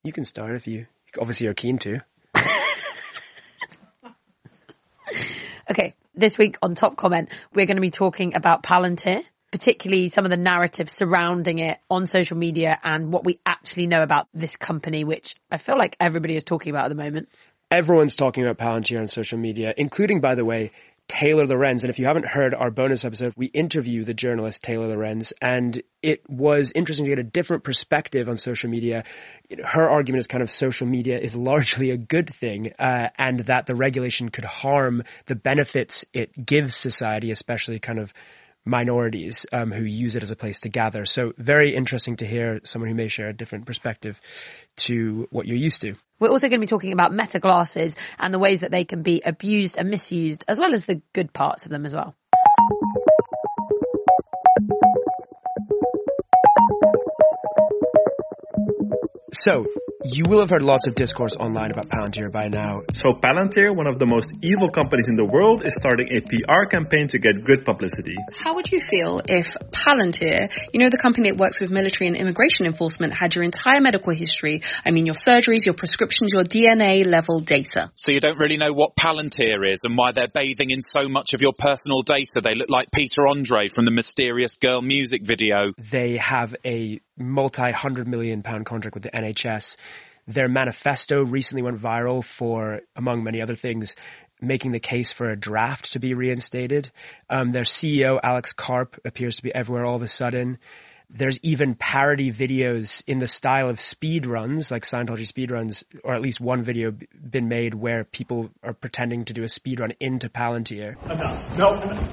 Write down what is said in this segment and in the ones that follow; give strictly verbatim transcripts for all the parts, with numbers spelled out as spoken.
You can start if you obviously are keen to. Okay, this week on Top Comment, we're going to be talking about Palantir, particularly some of the narrative surrounding it on social media and what we actually know about this company, which I feel like everybody is talking about at the moment. Everyone's talking about Palantir on social media, including, by the way, Taylor Lorenz. And if you haven't heard our bonus episode, we interview the journalist Taylor Lorenz, and it was interesting to get a different perspective on social media. Her argument is kind of social media is largely a good thing, uh, and that the regulation could harm the benefits it gives society, especially kind of minorities um, who use it as a place to gather. So very interesting to hear someone who may share a different perspective to what you're used to. We're also going to be talking about Meta glasses and the ways that they can be abused and misused, as well as the good parts of them as well. So, you will have heard lots of discourse online about Palantir by now. So Palantir, one of the most evil companies in the world, is starting a P R campaign to get good publicity. How would you feel if Palantir, you know the company that works with military and immigration enforcement, had your entire medical history, I mean your surgeries, your prescriptions, your D N A level data? So you don't really know what Palantir is and why they're bathing in so much of your personal data. They look like Peter Andre from the Mysterious Girl music video. They have a multi-hundred million pound contract with the N H S. Their manifesto recently went viral for, among many other things, making the case for a draft to be reinstated. Um, their C E O, Alex Karp, appears to be everywhere all of a sudden. There's even parody videos in the style of speed runs, like Scientology speed runs, or at least one video b- been made where people are pretending to do a speed run into Palantir. Enough. No, enough.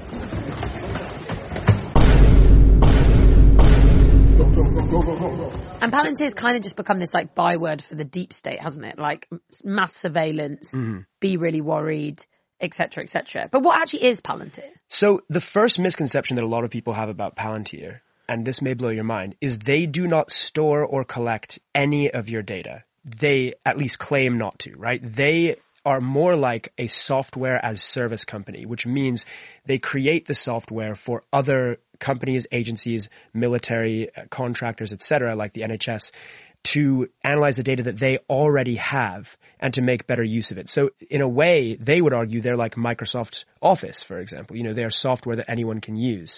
Go, go, go, go, go, go, go. And Palantir's kind of just become this like byword for the deep state, hasn't it? Like mass surveillance, mm-hmm. be really worried, et cetera, et cetera. But what actually is Palantir? So the first misconception that a lot of people have about Palantir, and this may blow your mind, is they do not store or collect any of your data. They at least claim not to, right? They are more like a software as service company, which means they create the software for other companies, agencies, military contractors, et cetera, like the N H S, to analyze the data that they already have and to make better use of it. So in a way, they would argue they're like Microsoft Office, for example. You know, they're software that anyone can use.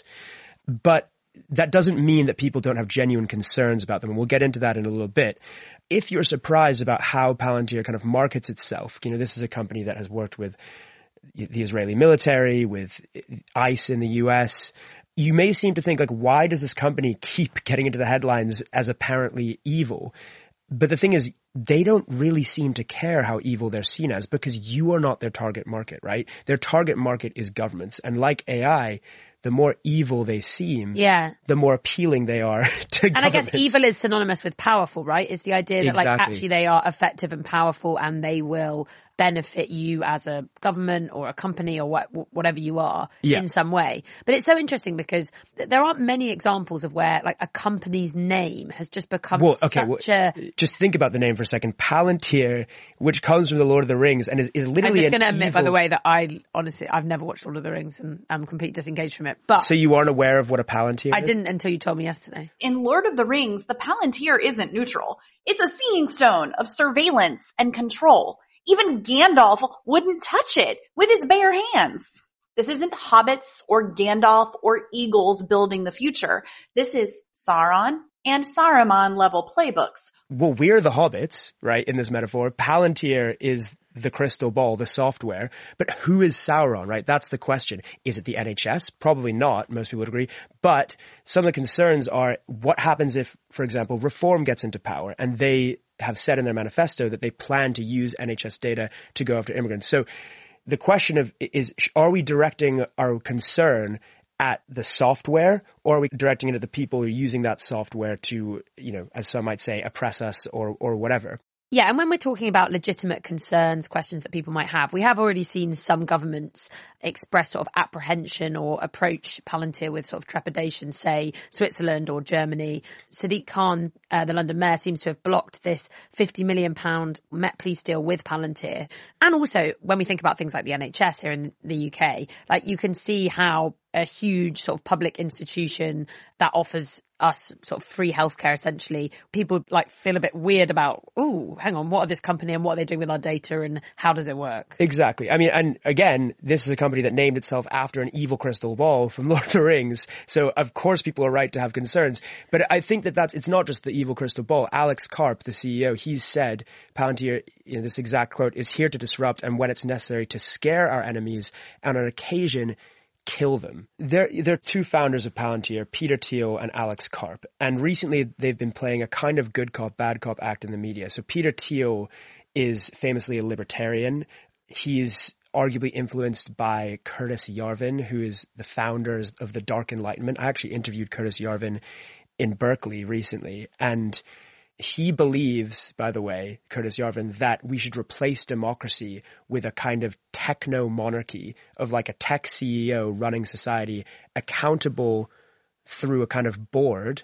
But that doesn't mean that people don't have genuine concerns about them. And we'll get into that in a little bit. If you're surprised about how Palantir kind of markets itself, you know, this is a company that has worked with the Israeli military, with ICE in the U S, you may seem to think, like, why does this company keep getting into the headlines as apparently evil? But the thing is, they don't really seem to care how evil they're seen as because you are not their target market, right? Their target market is governments. And like A I, the more evil they seem, yeah. the more appealing they are to And governments. I guess evil is synonymous with powerful, right? Is the idea that Exactly. like actually they are effective and powerful and they will benefit you as a government or a company or what, whatever you are yeah. in some way. But it's so interesting because there aren't many examples of where like a company's name has just become well, okay, such well, a... Just think about the name for a second. Palantir, which comes from the Lord of the Rings and is, is literally I'm just going to admit, evil... by the way, that I honestly, I've never watched Lord of the Rings and I'm completely disengaged from it. But So you aren't aware of what a Palantir I is? didn't until you told me yesterday. In Lord of the Rings, the Palantir isn't neutral. It's a seeing stone of surveillance and control. Even Gandalf wouldn't touch it with his bare hands. This isn't hobbits or Gandalf or eagles building the future. This is Sauron and Saruman level playbooks. Well, we're the hobbits, right, in this metaphor. Palantir is the crystal ball, the software. But who is Sauron, right? That's the question. Is it the N H S? Probably not. Most people would agree. But some of the concerns are what happens if, for example, Reform gets into power and they have said in their manifesto that they plan to use N H S data to go after immigrants. So the question of is, are we directing our concern at the software or are we directing it at the people who are using that software to, you know, as some might say, oppress us or, or whatever? Yeah, and when we're talking about legitimate concerns, questions that people might have, we have already seen some governments express sort of apprehension or approach Palantir with sort of trepidation, say Switzerland or Germany. Sadiq Khan, uh, the London mayor, seems to have blocked this fifty million pounds Met Police deal with Palantir. And also, when we think about things like the N H S here in the U K, like you can see how a huge sort of public institution that offers us sort of free healthcare, essentially, people like feel a bit weird about, oh, hang on, what are this company and what are they doing with our data and how does it work? Exactly. I mean, and again, this is a company that named itself after an evil crystal ball from Lord of the Rings. So of course people are right to have concerns. But I think that that's, it's not just the evil crystal ball. Alex Karp, the C E O, he's said Palantir, you know, this exact quote, is here to disrupt and when it's necessary to scare our enemies and on occasion kill them. They're, they're two founders of Palantir, Peter Thiel and Alex Karp. And recently they've been playing a kind of good cop, bad cop act in the media. So Peter Thiel is famously a libertarian. He's arguably influenced by Curtis Yarvin, who is the founders of the Dark Enlightenment. I actually interviewed Curtis Yarvin in Berkeley recently, and he believes, by the way, Curtis Yarvin, that we should replace democracy with a kind of techno-monarchy of like a tech C E O running society, accountable through a kind of board,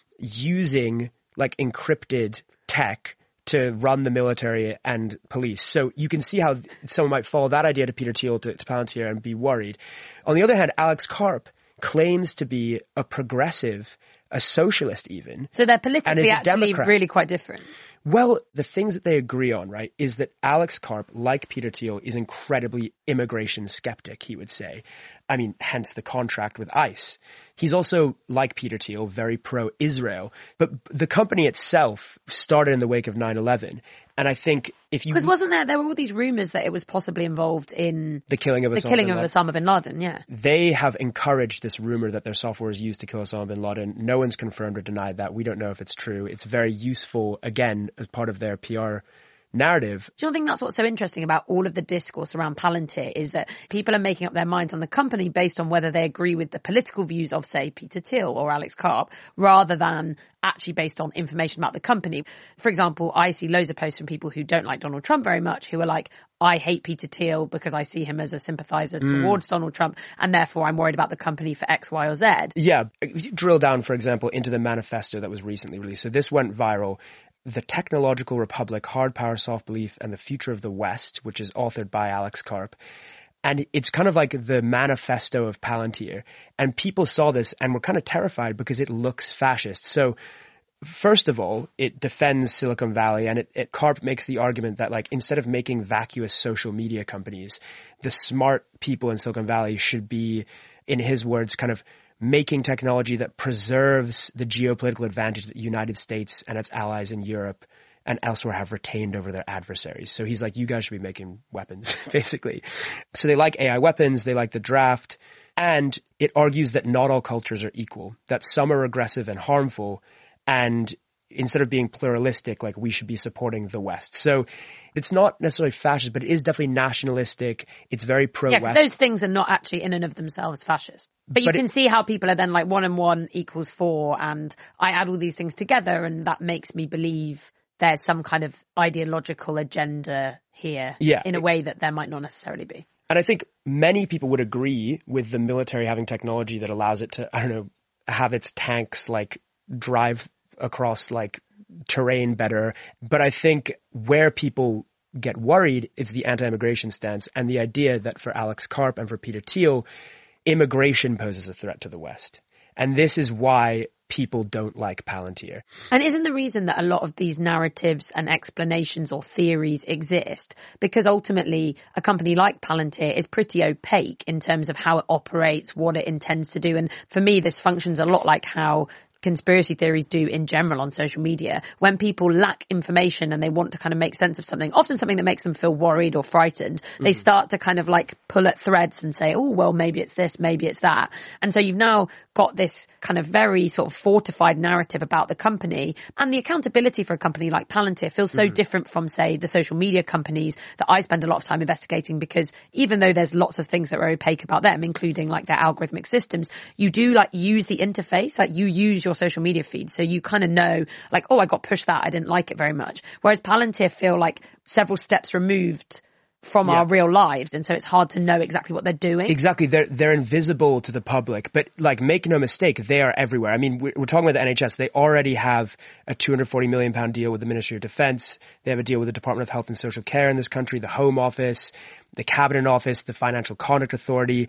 using like encrypted tech to run the military and police. So you can see how someone might follow that idea to Peter Thiel, to, to Palantir, and be worried. On the other hand, Alex Karp claims to be a progressive, a socialist even. So they're politically actually Democrat. really quite different. Well, the things that they agree on, right, is that Alex Karp, like Peter Thiel, is incredibly immigration skeptic, he would say. I mean, hence the contract with ICE. He's also, like Peter Thiel, very pro-Israel. But the company itself started in the wake of nine eleven. And I think if you... Because wasn't there, there were all these rumors that it was possibly involved in the killing of the Osama killing bin of Laden. Osama bin Laden, yeah. They have encouraged this rumor that their software is used to kill Osama bin Laden. No one's confirmed or denied that. We don't know if it's true. It's very useful, again, as part of their P R narrative. Do you think that's what's so interesting about all of the discourse around Palantir is that people are making up their minds on the company based on whether they agree with the political views of, say, Peter Thiel or Alex Karp, rather than actually based on information about the company. For example, I see loads of posts from people who don't like Donald Trump very much, who are like, I hate Peter Thiel because I see him as a sympathizer mm. towards Donald Trump, and therefore I'm worried about the company for X, Y, or Z. Yeah. If you drill down, for example, into the manifesto that was recently released. So this went viral. The Technological Republic, Hard Power, Soft Belief, and the Future of the West, which is authored by Alex Karp. And it's kind of like the manifesto of Palantir. And people saw this and were kind of terrified because it looks fascist. So first of all, it defends Silicon Valley, and it, it Karp makes the argument that like instead of making vacuous social media companies, the smart people in Silicon Valley should be, in his words, kind of making technology that preserves the geopolitical advantage that the United States and its allies in Europe and elsewhere have retained over their adversaries. So he's like, you guys should be making weapons, basically. So they like A I weapons, they like the draft, and it argues that not all cultures are equal, that some are regressive and harmful, and instead of being pluralistic, like we should be supporting the West. So it's not necessarily fascist, but it is definitely nationalistic. It's very pro-West. Yeah, because those things are not actually in and of themselves fascist. But you But can it- see how people are then like one and one equals four, and I add all these things together, and that makes me believe there's some kind of ideological agenda here Yeah. in a way that there might not necessarily be. And I think many people would agree with the military having technology that allows it to, I don't know, have its tanks like drive across like terrain better. But I think where people get worried is the anti-immigration stance and the idea that for Alex Karp and for Peter Thiel, immigration poses a threat to the West. And this is why people don't like Palantir. And isn't the reason that a lot of these narratives and explanations or theories exist because ultimately a company like Palantir is pretty opaque in terms of how it operates, what it intends to do. And for me, this functions a lot like how conspiracy theories do in general on social media. When people lack information and they want to kind of make sense of something, often something that makes them feel worried or frightened, mm-hmm. they start to kind of like pull at threads and say, oh, well, maybe it's this, maybe it's that. And so you've now got this kind of very sort of fortified narrative about the company, and the accountability for a company like Palantir feels so mm-hmm. different from, say, the social media companies that I spend a lot of time investigating, because even though there's lots of things that are opaque about them, including like their algorithmic systems, you do like use the interface, like you use your social media feed. So you kind of know like, oh, I got pushed that. I didn't like it very much. Whereas Palantir feel like several steps removed from yeah. our real lives. And so it's hard to know exactly what they're doing. Exactly. They're, they're invisible to the public, but like make no mistake, they are everywhere. I mean, we're, we're talking about the N H S. They already have a two hundred forty million pound deal with the Ministry of Defense. They have a deal with the Department of Health and Social Care in this country, the Home Office, the Cabinet Office, the Financial Conduct Authority.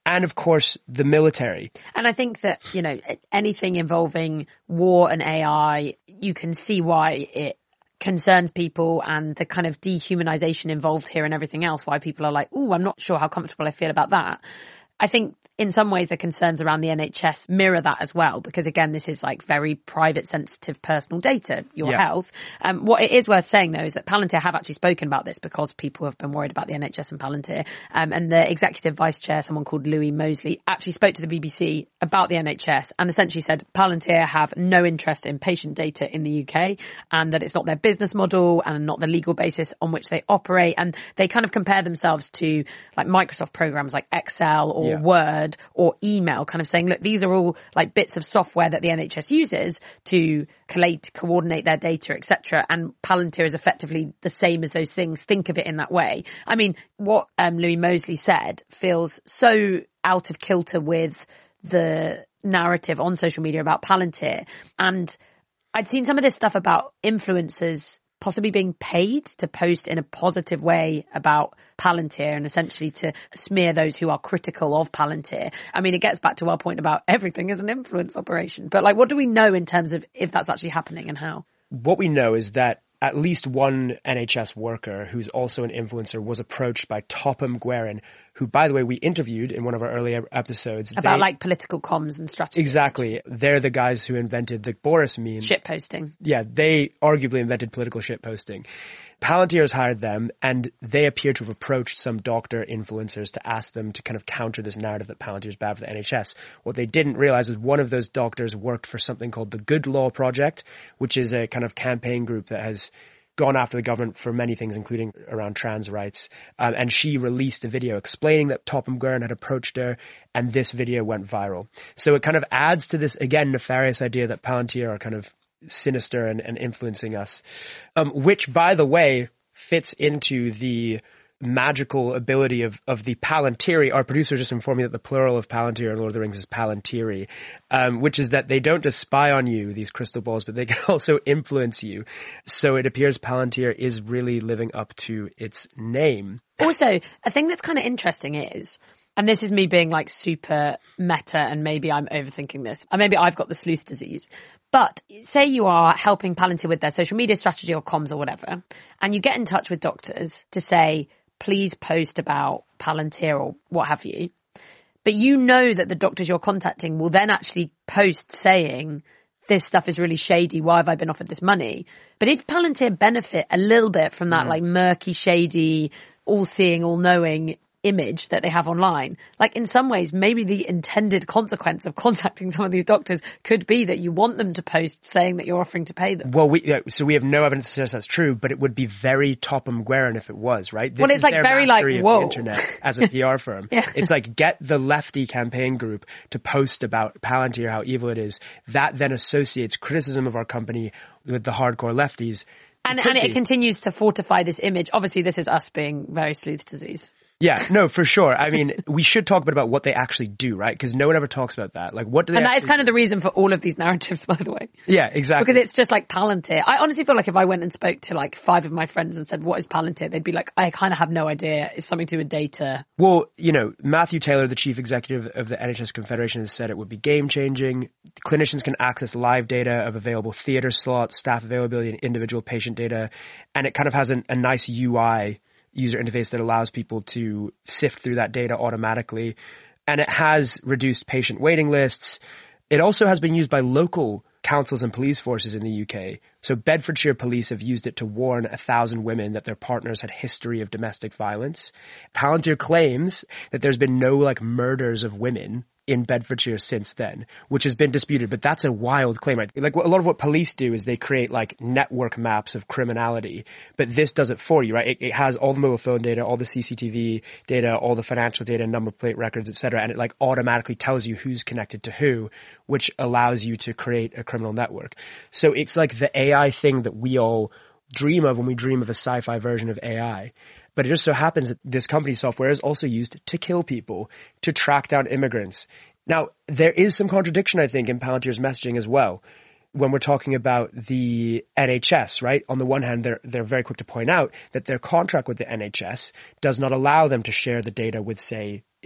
and of course the military. And I think that, you know, anything involving war and A I, you can see why it concerns people, and the kind of dehumanization involved here and everything else, why people are like, ooh, I'm not sure how comfortable I feel about that. I think in some ways the concerns around the N H S mirror that as well, because again, this is like very private, sensitive, personal data, your yeah. health. Um, what it is worth saying though is that Palantir have actually spoken about this because people have been worried about the N H S and Palantir. Um, and the executive vice chair, someone called Louis Mosley, actually spoke to the B B C about the N H S and essentially said Palantir have no interest in patient data in the U K, and that it's not their business model and not the legal basis on which they operate. And they kind of compare themselves to like Microsoft programs like Excel or yeah. Word or email, kind of saying, look, these are all like bits of software that the N H S uses to collate, coordinate their data, et cetera. And Palantir is effectively the same as those things. Think of it in that way. I mean, what um, Louis Mosley said feels so out of kilter with the narrative on social media about Palantir. And I'd seen some of this stuff about influencers possibly being paid to post in a positive way about Palantir and essentially to smear those who are critical of Palantir. I mean, it gets back to our point about everything as an influence operation. But like, what do we know in terms of if that's actually happening and how? What we know is that at least one N H S worker who's also an influencer was approached by Topham Guerin, who, by the way, we interviewed in one of our earlier episodes. About they, like political comms and strategy. Exactly. They're the guys who invented the Boris meme. Shit posting. Yeah, they arguably invented political shit posting. Palantir has hired them, and they appear to have approached some doctor influencers to ask them to kind of counter this narrative that Palantir is bad for the N H S. What they didn't realize was one of those doctors worked for something called the Good Law Project, which is a kind of campaign group that has gone after the government for many things, including around trans rights. Um, and she released a video explaining that Topham Guerin had approached her, and this video went viral. So it kind of adds to this, again, nefarious idea that Palantir are kind of sinister and, and influencing us, um, which, by the way, fits into the magical ability of, of the Palantiri. Our producer just informed me that the plural of Palantir in Lord of the Rings is Palantiri, um, which is that they don't just spy on you, these crystal balls, but they can also influence you. So it appears Palantir is really living up to its name. Also, a thing that's kind of interesting is, and this is me being like super meta and maybe I'm overthinking this, and maybe I've got the sleuth disease, but say you are helping Palantir with their social media strategy or comms or whatever, and you get in touch with doctors to say, please post about Palantir or what have you. But you know that the doctors you're contacting will then actually post saying, this stuff is really shady. Why have I been offered this money? But if Palantir benefit a little bit from that mm. like murky, shady, all-seeing, all-knowing image that they have online, like in some ways, maybe the intended consequence of contacting some of these doctors could be that you want them to post saying that you're offering to pay them. Well, we, so we have no evidence to suggest that's true, but it would be very Topham Guerin if it was, right? This well, it's is like their very mastery like, of whoa. the internet as a P R firm. yeah. It's like, get the lefty campaign group to post about Palantir, how evil it is. That then associates criticism of our company with the hardcore lefties. And, and it continues to fortify this image. Obviously, this is us being very sleuth disease. Yeah, no, for sure. I mean, we should talk a bit about what they actually do, right? Because no one ever talks about that. Like, what do they And that is kind do? of the reason for all of these narratives, by the way. Yeah, exactly. Because it's just like Palantir. I honestly feel like if I went and spoke to like five of my friends and said, what is Palantir? They'd be like, I kind of have no idea. It's something to do with data. Well, you know, Matthew Taylor, the chief executive of the N H S Confederation, has said it would be game changing. Clinicians can access live data of available theater slots, staff availability, and individual patient data. And it kind of has an, a nice U I user interface that allows people to sift through that data automatically. And it has reduced patient waiting lists. It also has been used by local councils and police forces in the U K. So Bedfordshire police have used it to warn a thousand women that their partners had history of domestic violence. Palantir claims that there's been no like murders of women in Bedfordshire since then, which has been disputed, but that's a wild claim, right? Like a lot of what police do is they create like network maps of criminality, but this does it for you, right? It, it has all the mobile phone data, all the C C T V data, all the financial data, number plate records, et cetera, and it like automatically tells you who's connected to who, which allows you to create a criminal network. So it's like the A I thing that we all dream of when we dream of a sci-fi version of A I. But it just so happens that this company's software is also used to kill people, to track down immigrants. Now, there is some contradiction, I think, in Palantir's messaging as well. When we're talking about the N H S, right? On the one hand, they're, they're very quick to point out that their contract with the N H S does not allow them to share the data with, say,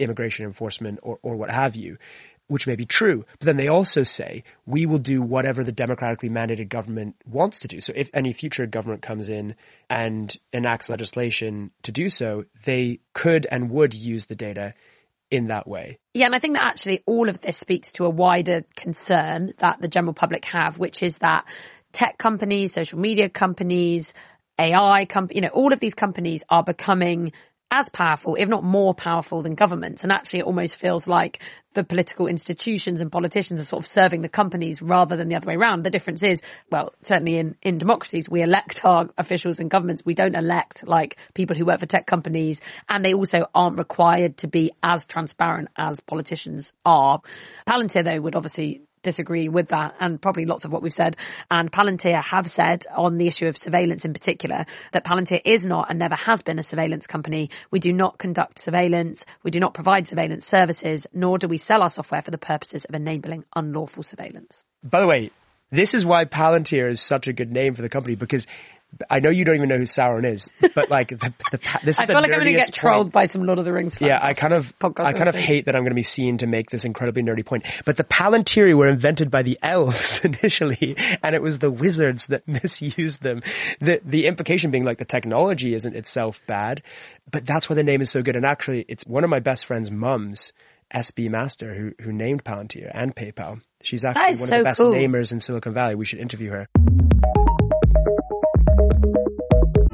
immigration enforcement or, or what have you, which may be true. But then they also say, we will do whatever the democratically mandated government wants to do. So if any future government comes in and enacts legislation to do so, they could and would use the data in that way. Yeah, and I think that actually all of this speaks to a wider concern that the general public have, which is that tech companies, social media companies, A I companies, you know, all of these companies are becoming as powerful, if not more powerful than governments. And actually it almost feels like the political institutions and politicians are sort of serving the companies rather than the other way around. The difference is, well, certainly in, in democracies, we elect our officials in governments. We don't elect like people who work for tech companies, and they also aren't required to be as transparent as politicians are. Palantir, though, would obviously disagree with that, and probably lots of what we've said. And Palantir have said on the issue of surveillance in particular that Palantir is not and never has been a surveillance company. We do not conduct surveillance. We do not provide surveillance services, nor do we sell our software for the purposes of enabling unlawful surveillance. By the way, this is why Palantir is such a good name for the company, because I know you don't even know who Sauron is, but like the, the, this is I feel the like I'm going to get nerdiest trolled point. by some Lord of the Rings fans. Yeah, I kind of, I kind of hate that I'm going to be seen to make this incredibly nerdy point. But the Palantiri were invented by the elves initially, and it was the wizards that misused them. The the implication being like the technology isn't itself bad, but that's why the name is so good. And actually, it's one of my best friend's mums, S B Master, who who named Palantir and PayPal. She's actually one so of the best cool. namers in Silicon Valley. We should interview her.